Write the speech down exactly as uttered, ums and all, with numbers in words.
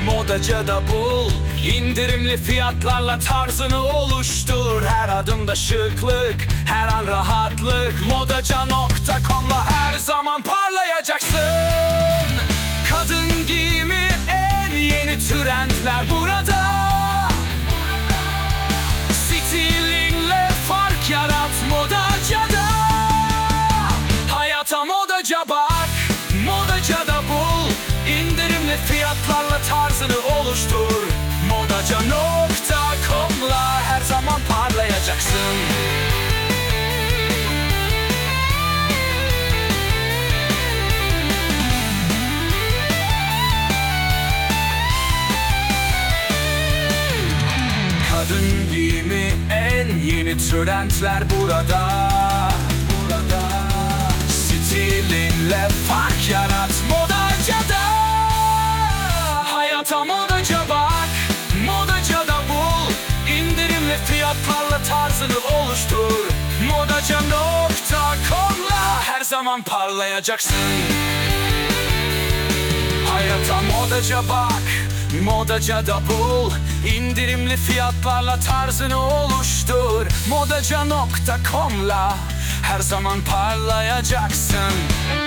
Modaca'da bul, indirimli fiyatlarla tarzını oluştur. Her adımda şıklık, her an rahatlık. Modaca nokta com'la her zaman parlayacaksın. Kadın giyimi, en yeni trendler burada. Stilingle fark yarat Modaca'da. Hayata Modaca bak, Modaca'da bul, indirimli fiyatlarla tarzını oluştur. Modaca nokta com'la her zaman parlayacaksın. Kadın giyimi, en yeni trendler burada. Burada. Stilinle fark yarat Modaca'da. Hayata Modaca bak, Modaca'da bul, indirimli fiyatlarla tarzını oluştur. Modaca nokta com'la her zaman parlayacaksın. Hayata Modaca bak, Modaca'da bul, indirimli fiyatlarla tarzını oluştur. Modaca nokta com'la her zaman parlayacaksın.